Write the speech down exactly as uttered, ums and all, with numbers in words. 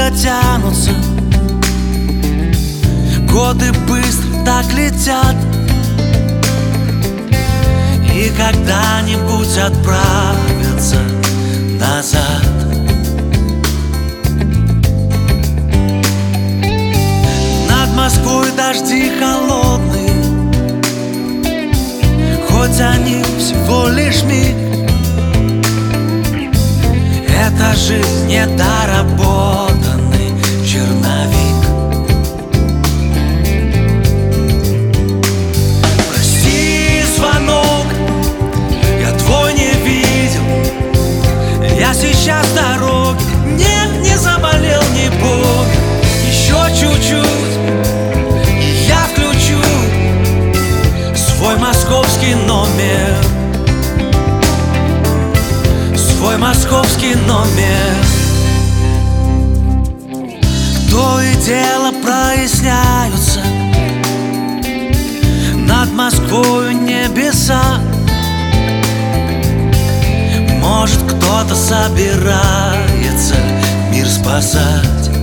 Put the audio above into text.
долго тянутся, годы быстро так летят, и когда-нибудь отправятся назад. Над Москвой дожди холодные, хоть они всего лишь миг. Это жизнь недоработанный черновик. Прости, звонок, я твой не видел. Я сейчас в дороге, нет, не заболел, не болен. Еще чуть-чуть, и я включу свой московский номер. Свой московский номер. То и дело проясняются над Москвою небеса. Может, кто-то собирается мир спасать.